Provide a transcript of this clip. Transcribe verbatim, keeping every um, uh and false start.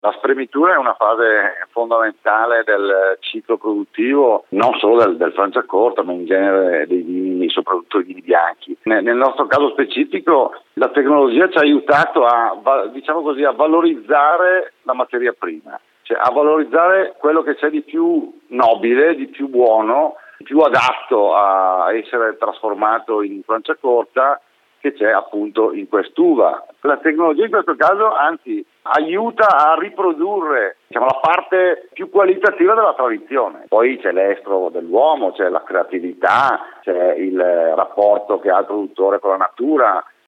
La spremitura è una fase fondamentale del ciclo produttivo, non solo del, del Franciacorta, ma in genere dei vini, soprattutto i vini bianchi. Nel, nel nostro caso specifico, la tecnologia ci ha aiutato a, diciamo così, a valorizzare la materia prima, cioè a valorizzare quello che c'è di più nobile, di più buono, di più adatto a essere trasformato in Franciacorta, che c'è appunto in quest'uva. La tecnologia in questo caso anzi aiuta a riprodurre, diciamo, la parte più qualitativa della tradizione. Poi c'è l'estro dell'uomo, c'è la creatività, c'è il rapporto che ha il produttore con la natura,